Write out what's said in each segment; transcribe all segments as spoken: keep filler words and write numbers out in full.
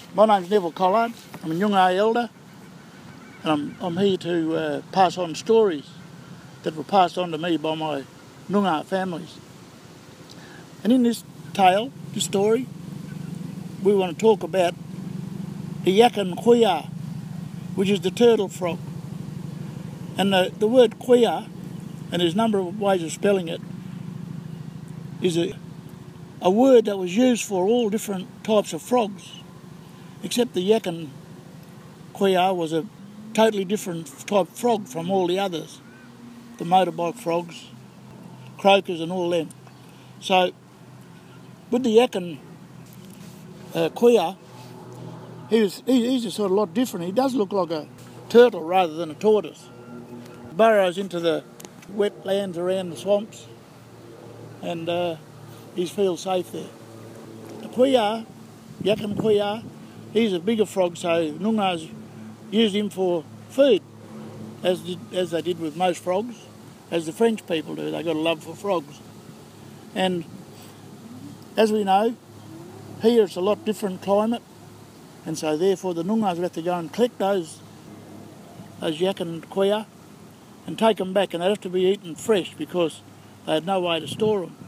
My name's Neville Collard. I'm a Noongar elder, and I'm, I'm here to uh, pass on stories that were passed on to me by my Noongar families. And in this tale, this story, we want to talk about the Yakan Kuya, which is the turtle frog. And the, the word Kuya, and there's a number of ways of spelling it, is a, a word that was used for all different types of frogs, except the Yakan Kuya was a totally different type of frog from all the others, the motorbike frogs, croakers and all them. So with the Yakan uh, Kuya, he was, he, he's a sort of lot different. He does look like a turtle rather than a tortoise. Burrows into the wetlands around the swamps, and uh, he feels safe there. The Kuya, Yakan Kuya, he's a bigger frog, so Noongars used him for food, as did, as they did with most frogs, as the French people do. They got a love for frogs. And as we know, here it's a lot different climate, and so therefore the Noongars would have to go and collect those those Yakan Kuya and take them back, and they'd have to be eaten fresh because they had no way to store them.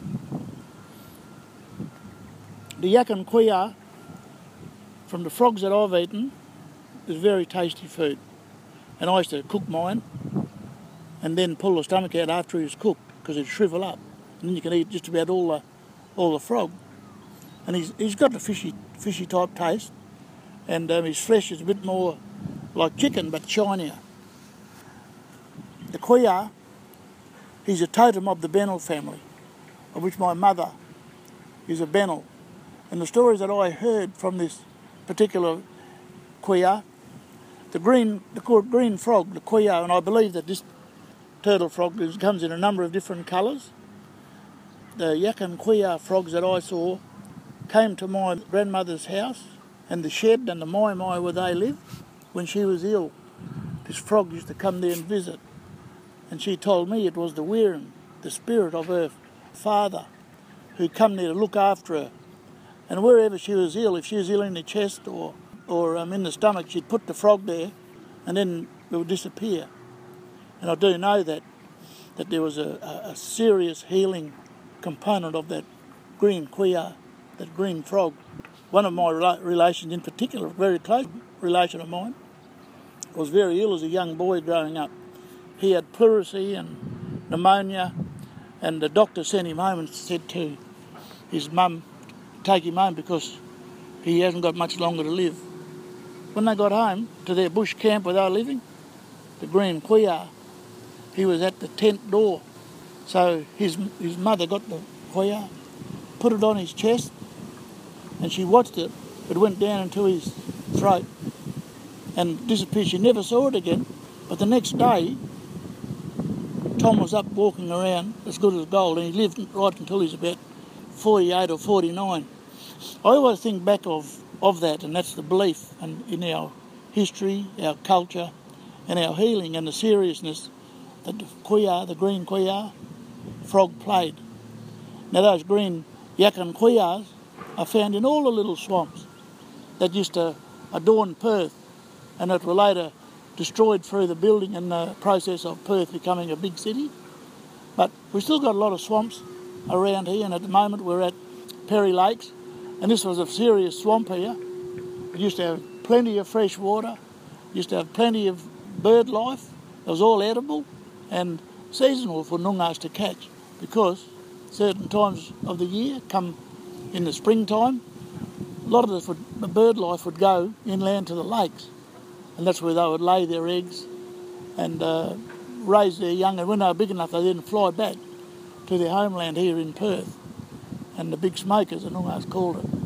The Yakan Kuya, from the frogs that I've eaten, is very tasty food. And I used to cook mine and then pull the stomach out after he was cooked because it'd shrivel up. And then you can eat just about all the all the frog. And he's he's got the fishy fishy type taste, and um, his flesh is a bit more like chicken but shinier. The Kuya, he's a totem of the Bennel family, of which my mother is a Bennel. And the stories that I heard from this particular Kuya, the green the green frog, the Kuya, and I believe that this turtle frog is, comes in a number of different colours. The Yakan Kuya frogs that I saw came to my grandmother's house and the shed and the mai mai where they lived when she was ill. This frog used to come there and visit, and she told me it was the Wirran, the spirit of her father, who come there to look after her. And wherever she was ill, if she was ill in the chest or, or um, in the stomach, she'd put the frog there and then it would disappear. And I do know that that there was a, a, a serious healing component of that green Kuya, that green frog. One of my rela- relations in particular, a very close relation of mine, was very ill as a young boy growing up. He had pleurisy and pneumonia, and the doctor sent him home and said to his mum, take him home because he hasn't got much longer to live. When they got home to their bush camp where they were living, the green Kuya, he was at the tent door. So his his mother got the Kuya, put it on his chest, and she watched it. It went down into his throat and disappeared. She never saw it again. But the next day, Tom was up walking around as good as gold, and he lived right until he was about forty-eight or forty-nine. I always think back of, of that, and that's the belief and in our history, our culture, and our healing, and the seriousness that the Kuya, the green Kuya frog played. Now those green Yakan Kuyas are found in all the little swamps that used to adorn Perth, and that were later destroyed through the building and the process of Perth becoming a big city. But we've still got a lot of swamps around here, and at the moment we're at Perry Lakes, and this was a serious swamp here. It used to have plenty of fresh water, used to have plenty of bird life. It was all edible and seasonal for Noongars to catch, because certain times of the year, come in the springtime, a lot of the, the bird life would go inland to the lakes, and that's where they would lay their eggs and uh, raise their young, and when they were big enough they then fly back to their homeland here in Perth, and the big smokers, the Noongars called it.